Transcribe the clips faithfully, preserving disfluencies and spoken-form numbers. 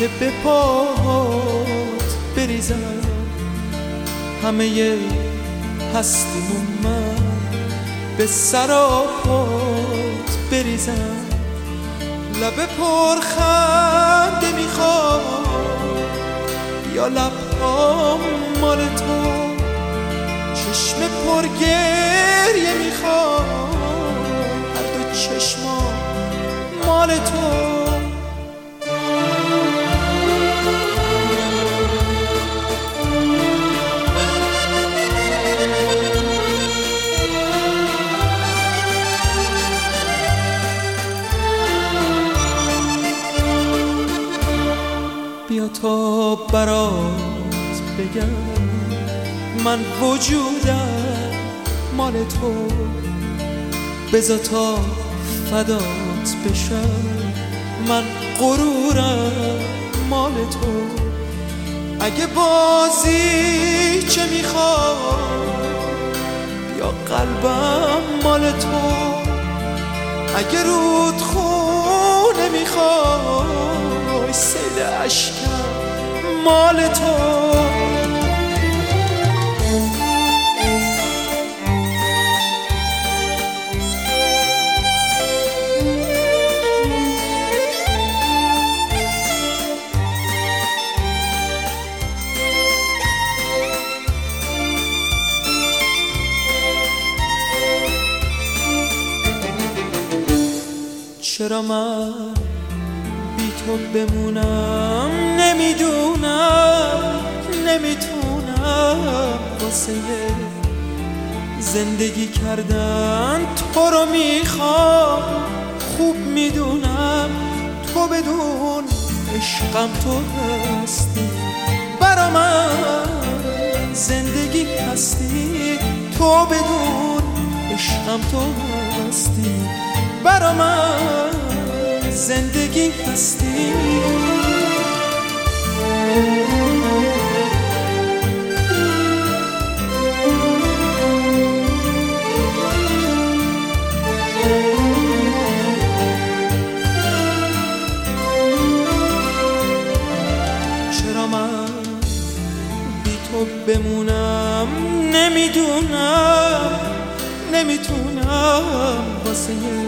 که به پات بریزم همه هستیمون من به سراپات بریزم. لب پرخنده میخوام یا لبهام مال تو، چشم پرگریه میخوام هر دو چشمام مال تو. بیا تا برات بگم من وجودم مال تو، بذار تا فدات بشم من غرورم مال تو. اگه بازی چه میخوای یا قلبم مال تو، اگه رود خونه میخوای سیل عشقم مال تو. چرا من بی تو بمونم نمیدونم، نمیتونم واسه زندگی کردن تو رو میخوام. خوب میدونم تو بدون عشقم تو هستی، برا من زندگی هستی. تو بدون عشقم تو هستی، برا من زندگی هستی. چرا من بی تو بمونم نمیدونم، نمیتونم واسه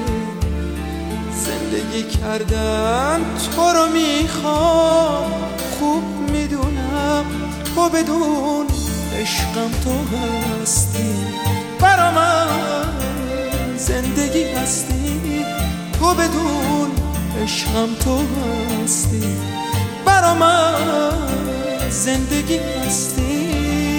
زندگی کردن تو رو میخوام. خوب میدونم تو بدون عشقم تو هستی، برا من زندگی هستی. تو بدون عشقم تو هستی، برا من زندگی هستی.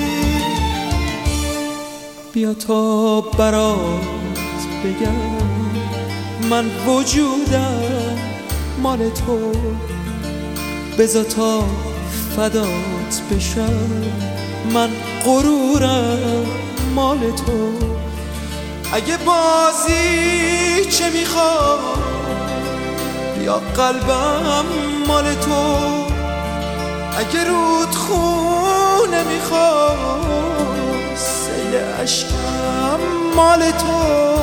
بیا تا برات بگم من وجودم مال تو، بذار تا فدات بشم من غرورم مال تو. اگه بازی چه میخوای یا قلبم مال تو، اگه رود خونه میخوای سیل عشقم مال تو.